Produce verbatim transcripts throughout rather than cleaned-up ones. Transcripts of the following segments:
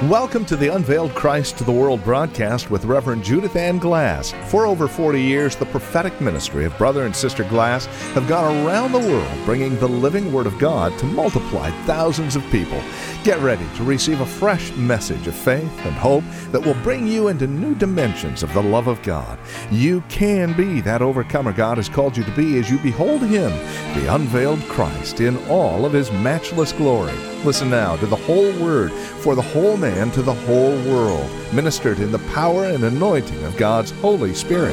Welcome to the Unveiled Christ to the World broadcast with Reverend Judith Ann Glass. For over forty years, the prophetic ministry of Brother and Sister Glass have gone around the world bringing the living Word of God to multiply thousands of people. Get ready to receive a fresh message of faith and hope that will bring you into new dimensions of the love of God. You can be that overcomer God has called you to be as you behold Him, the unveiled Christ, in all of His matchless glory. Listen now to the whole Word for the whole man to the whole world, ministered in the power and anointing of God's Holy Spirit.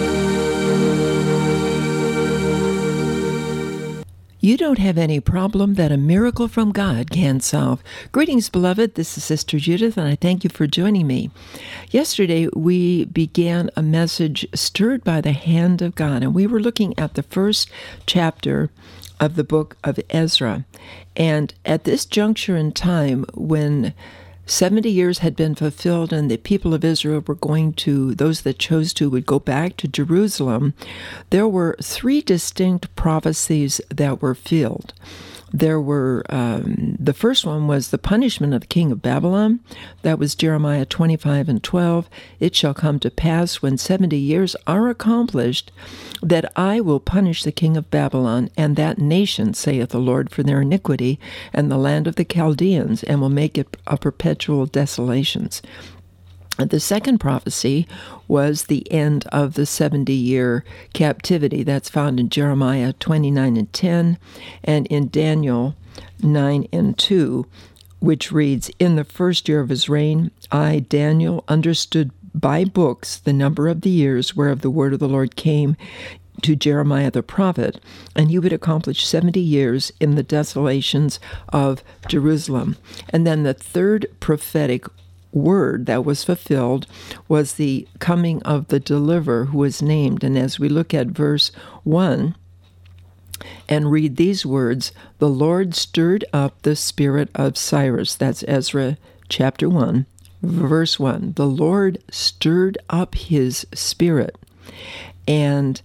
You don't have any problem that a miracle from God can't solve. Greetings, beloved. This is Sister Judith, and I thank you for joining me. Yesterday, we began a message stirred by the hand of God, and we were looking at the first chapter of the book of Ezra. And at this juncture in time, when seventy years had been fulfilled and the people of Israel were going to, those that chose to, would go back to Jerusalem, there were three distinct prophecies that were filled. There were, um, the first one was the punishment of the king of Babylon. That was Jeremiah twenty-five and twelve. It shall come to pass when seventy years are accomplished that I will punish the king of Babylon and that nation, saith the Lord, for their iniquity, and the land of the Chaldeans, and will make it a perpetual desolations. And the second prophecy was the end of the seventy-year captivity. That's found in Jeremiah twenty-nine and ten, and in Daniel nine and two, which reads, In the first year of his reign, I, Daniel, understood by books the number of the years whereof the word of the Lord came to Jeremiah the prophet, and he would accomplish seventy years in the desolations of Jerusalem. And then the third prophetic word that was fulfilled was the coming of the deliverer who was named. And as we look at verse one and read these words, the Lord stirred up the spirit of Cyrus. That's Ezra chapter one, verse one. The Lord stirred up his spirit. And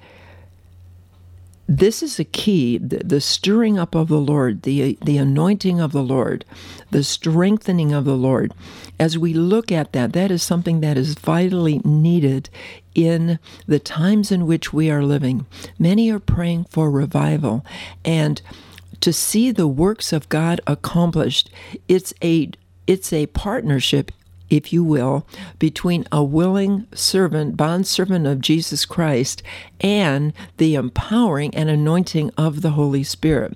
this is a key, the, the stirring up of the Lord, the the anointing of the Lord, the strengthening of the Lord. As we look at that, that is something that is vitally needed in the times in which we are living. Many are praying for revival, and to see the works of God accomplished, it's a it's a partnership, if you will, between a willing servant, bondservant of Jesus Christ, and the empowering and anointing of the Holy Spirit.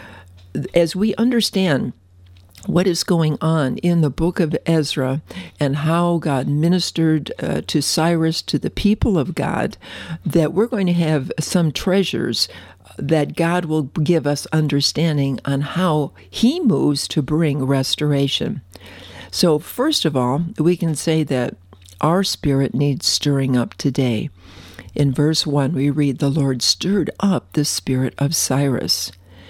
As we understand what is going on in the book of Ezra and how God ministered uh, to Cyrus, to the people of God, that we're going to have some treasures that God will give us understanding on how He moves to bring restoration. So first of all, we can say that our spirit needs stirring up today. In verse one, we read, the Lord stirred up the spirit of Cyrus.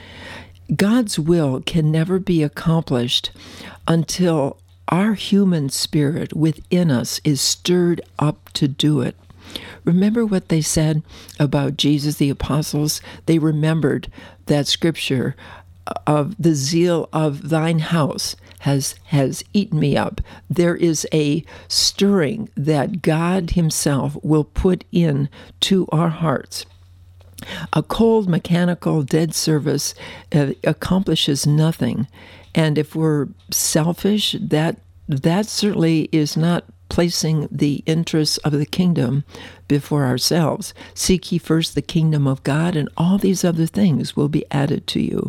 God's will can never be accomplished until our human spirit within us is stirred up to do it. Remember what they said about Jesus, the apostles? They remembered that scripture of the zeal of thine house has has eaten me up. There is a stirring that God Himself will put in to our hearts. A cold, mechanical, dead service uh, accomplishes nothing. And if we're selfish, that that certainly is not placing the interests of the kingdom before ourselves. Seek ye first the kingdom of God, and all these other things will be added to you.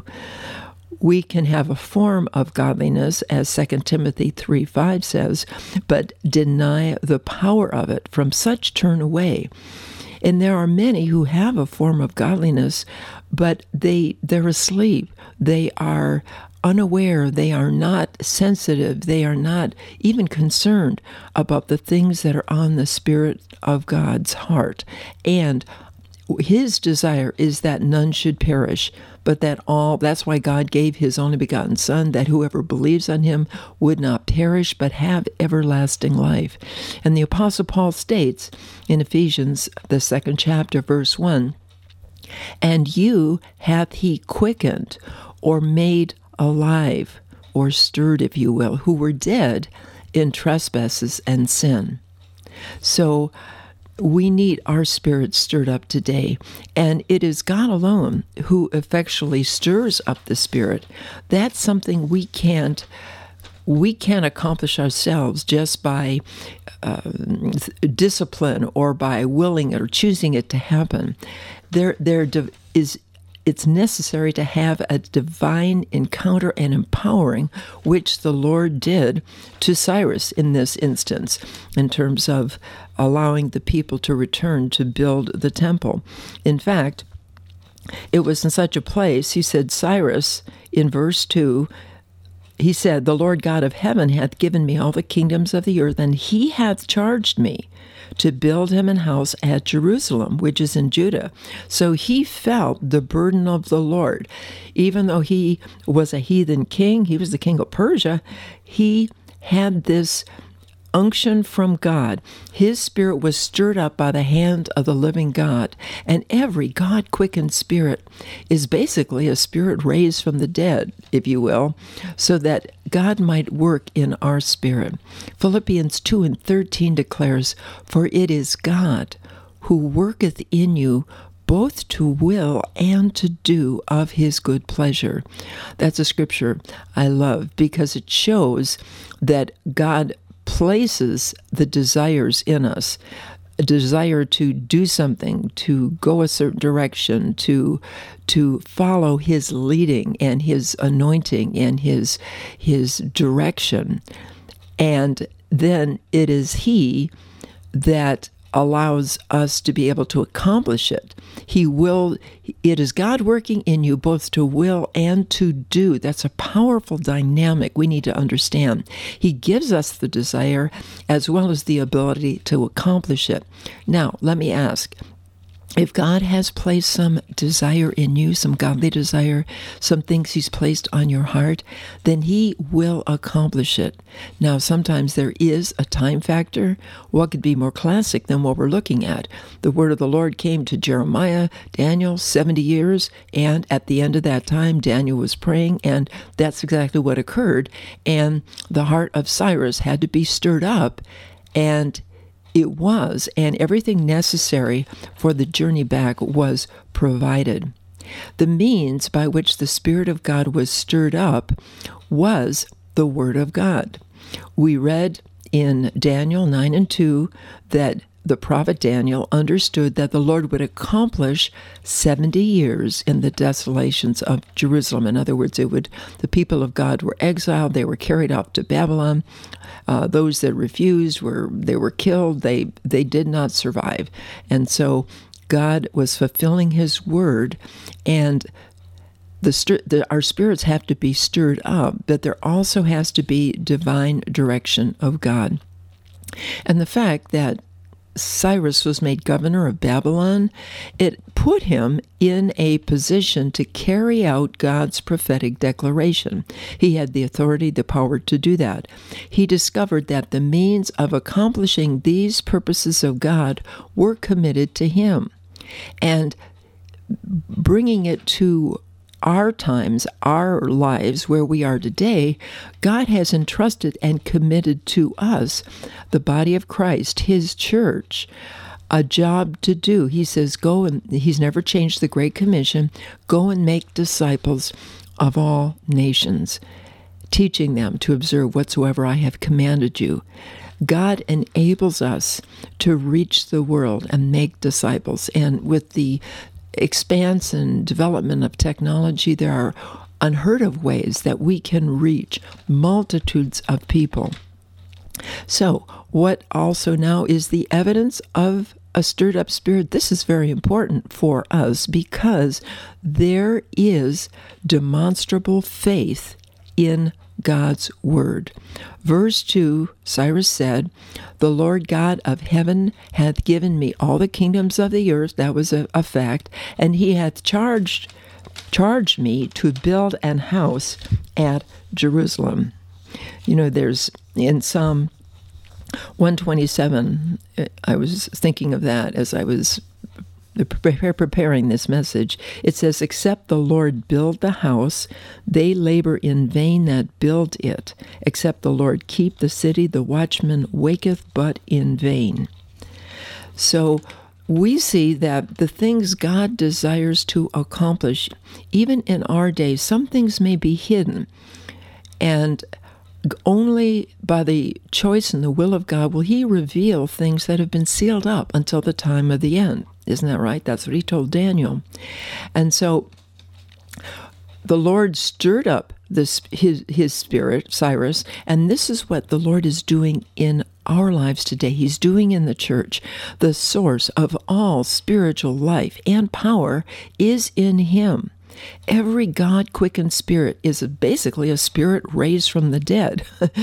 We can have a form of godliness, as Second Timothy three five says, but deny the power of it. From such turn away. And there are many who have a form of godliness, but they, they're asleep. They are unaware. They are not sensitive. They are not even concerned about the things that are on the Spirit of God's heart. And His desire is that none should perish, but that all, that's why God gave His only begotten Son, that whoever believes on Him would not perish, but have everlasting life. And the Apostle Paul states in Ephesians, the second chapter, verse one, and you hath He quickened, or made alive, or stirred, if you will, who were dead in trespasses and sin. So we need our spirits stirred up today, and it is God alone who effectually stirs up the spirit. That's something we can't we can't accomplish ourselves just by uh, discipline or by willing it or choosing it to happen. There, there is. It's necessary to have a divine encounter and empowering, which the Lord did to Cyrus in this instance, in terms of allowing the people to return to build the temple. In fact, it was in such a place, he said, Cyrus, in verse two, he said, "The Lord God of heaven hath given me all the kingdoms of the earth, and he hath charged me to build him an house at Jerusalem, which is in Judah." So he felt the burden of the Lord. Even though he was a heathen king, he was the king of Persia, he had this unction from God. His spirit was stirred up by the hand of the living God. And every God-quickened spirit is basically a spirit raised from the dead, if you will, so that God might work in our spirit. Philippians two and thirteen declares, "For it is God who worketh in you both to will and to do of his good pleasure." That's a scripture I love because it shows that God places the desires in us, a desire to do something, to go a certain direction, to to follow his leading and his anointing and his his direction. And then it is he that allows us to be able to accomplish it. He will, it is God working in you both to will and to do. That's a powerful dynamic we need to understand. He gives us the desire as well as the ability to accomplish it. Now, let me ask, if God has placed some desire in you, some godly desire, some things he's placed on your heart, then he will accomplish it. Now, sometimes there is a time factor. What could be more classic than what we're looking at? The word of the Lord came to Jeremiah, Daniel, seventy years, and at the end of that time, Daniel was praying, and that's exactly what occurred. And the heart of Cyrus had to be stirred up, and it was, and everything necessary for the journey back was provided. The means by which the Spirit of God was stirred up was the Word of God. We read in Daniel nine and two that the prophet Daniel understood that the Lord would accomplish seventy years in the desolations of Jerusalem. In other words, it would the people of God were exiled, they were carried off to Babylon. Uh, those that refused were they were killed. They they did not survive, and so God was fulfilling His word, and the, stir, the our spirits have to be stirred up. But there also has to be divine direction of God, and the fact that Cyrus was made governor of Babylon, it put him in a position to carry out God's prophetic declaration. He had the authority, the power to do that. He discovered that the means of accomplishing these purposes of God were committed to him. And bringing it to our times, our lives, where we are today, God has entrusted and committed to us, the body of Christ, His church, a job to do. He says, go and, He's never changed the Great Commission, go and make disciples of all nations, teaching them to observe whatsoever I have commanded you. God enables us to reach the world and make disciples. And with the expanse and development of technology, there are unheard of ways that we can reach multitudes of people. So, what also now is the evidence of a stirred up spirit? This is very important for us because there is demonstrable faith in God's word. Verse two, Cyrus said, "The Lord God of heaven hath given me all the kingdoms of the earth," that was a, a fact, "and he hath charged charged me to build an house at Jerusalem." You know, there's in Psalm one twenty-seven, I was thinking of that as I was prepare, preparing this message, it says, except the Lord build the house, they labor in vain that build it. Except the Lord keep the city, the watchman waketh but in vain. So we see that the things God desires to accomplish, even in our day, some things may be hidden, and only by the choice and the will of God will He reveal things that have been sealed up until the time of the end. Isn't that right? That's what He told Daniel. And so the Lord stirred up this his his spirit, Cyrus, and this is what the Lord is doing in our lives today. He's doing in the church. The source of all spiritual life and power is in Him. Every God-quickened spirit is basically a spirit raised from the dead,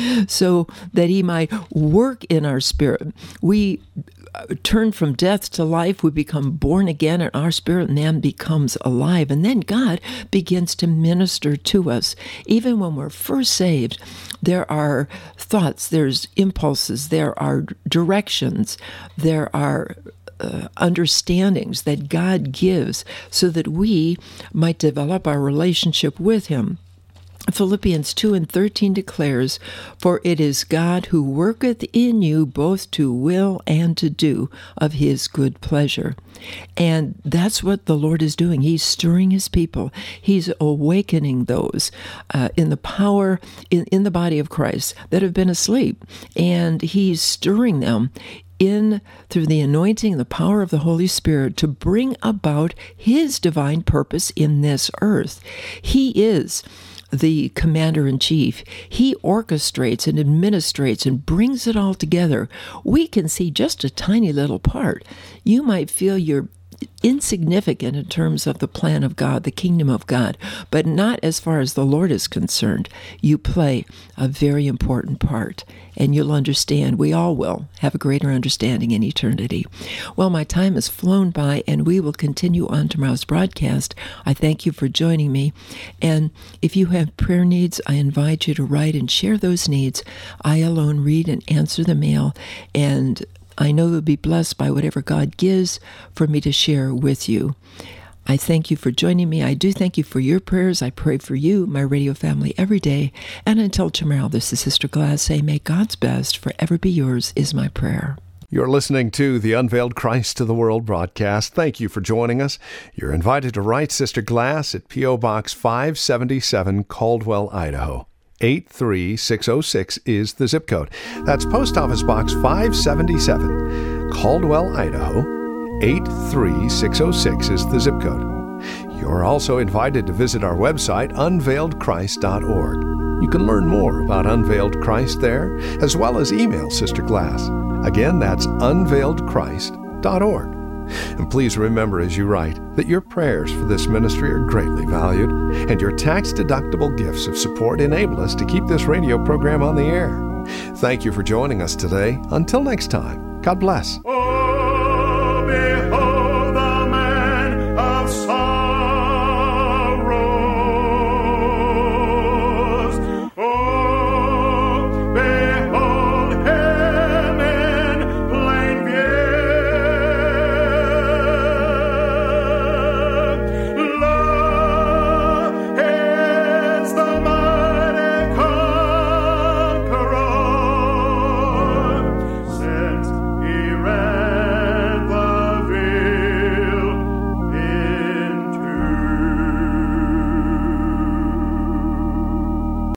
so that He might work in our spirit. We turn from death to life, we become born again, and our spirit man becomes alive. And then God begins to minister to us. Even when we're first saved, there are thoughts, there's impulses, there are directions, there are Uh, understandings that God gives so that we might develop our relationship with Him. Philippians two and thirteen declares, for it is God who worketh in you both to will and to do of His good pleasure. And that's what the Lord is doing. He's stirring His people. He's awakening those uh, in the power, in, in the body of Christ that have been asleep. And He's stirring them in through the anointing, the power of the Holy Spirit to bring about His divine purpose in this earth. He is the commander-in-chief. He orchestrates and administrates and brings it all together. We can see just a tiny little part. You might feel you're insignificant in terms of the plan of God, the kingdom of God, but not as far as the Lord is concerned. You play a very important part, and you'll understand, we all will, have a greater understanding in eternity. Well, my time has flown by, and we will continue on tomorrow's broadcast. I thank you for joining me, and if you have prayer needs, I invite you to write and share those needs. I alone read and answer the mail, and I know you'll be blessed by whatever God gives for me to share with you. I thank you for joining me. I do thank you for your prayers. I pray for you, my radio family, every day. And until tomorrow, this is Sister Glass saying, may God's best forever be yours is my prayer. You're listening to the Unveiled Christ to the World broadcast. Thank you for joining us. You're invited to write Sister Glass at P O Box five seventy-seven, Caldwell, Idaho. eight three six oh six is the zip code. That's Post Office Box five seventy-seven, Caldwell, Idaho. eight three six oh six is the zip code. You're also invited to visit our website, unveiled christ dot org. You can learn more about Unveiled Christ there, as well as email Sister Glass. Again, that's unveiled christ dot org. And please remember as you write that your prayers for this ministry are greatly valued, and your tax-deductible gifts of support enable us to keep this radio program on the air. Thank you for joining us today. Until next time, God bless. Oh, behold.